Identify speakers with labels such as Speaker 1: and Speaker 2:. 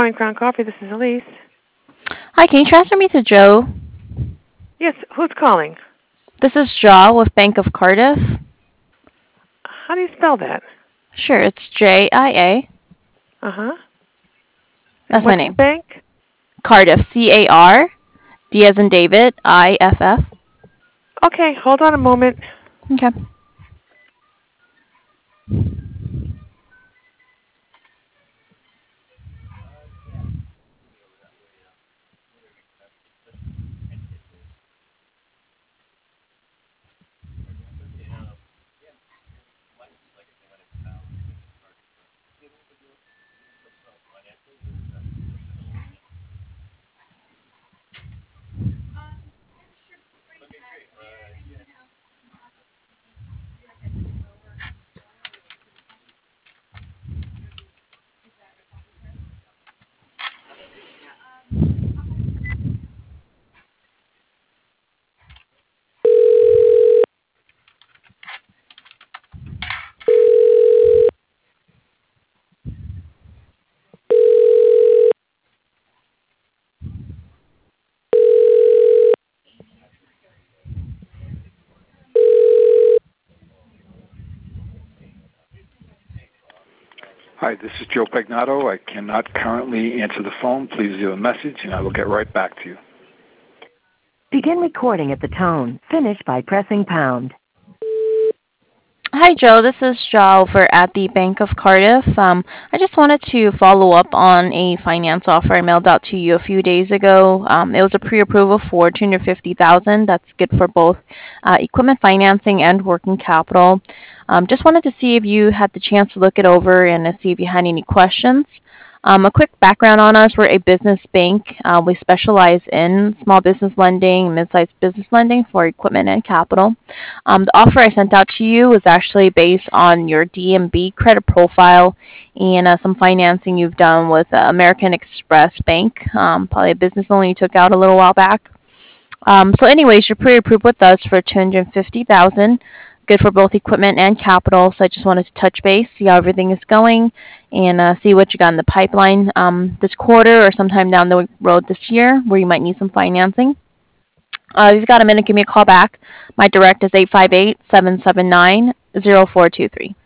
Speaker 1: Crown Coffee, this is Elise.
Speaker 2: Hi, can you transfer me to Joe?
Speaker 1: Yes, who's calling?
Speaker 2: This is Jaw with Bank of Cardiff.
Speaker 1: How do you spell that?
Speaker 2: Sure, it's JIA.
Speaker 1: Uh-huh. And
Speaker 2: That's my
Speaker 1: what's the
Speaker 2: name.
Speaker 1: bank?
Speaker 2: Cardiff, CARD as in David, IFF.
Speaker 1: Okay, hold on a moment.
Speaker 2: Okay.
Speaker 3: Hi, this is Joe Pagnato. I cannot currently answer the phone. Please leave a message, and I will get right back to you.
Speaker 4: Begin recording at the tone. Finish by pressing pound.
Speaker 2: Hi, Joe. This is Jaw over at the Bank of Cardiff. I just wanted to follow up on a finance offer I mailed out to you a few days ago. It was a pre-approval for $250,000. That's good for both equipment financing and working capital. Just wanted to see if you had the chance to look it over and to see if you had any questions. A quick background on us: we're a business bank. We specialize in small business lending, mid-sized business lending for equipment and capital. The offer I sent out to you was actually based on your DMB credit profile and some financing you've done with American Express Bank, probably a business loan you took out a little while back. So anyways, you're pre-approved with us for $250,000, good for both equipment and capital. So I just wanted to touch base, see how everything is going, and see what you got in the pipeline this quarter or sometime down the road this year where you might need some financing. If you've got a minute, give me a call back. My direct is 858-779-0423.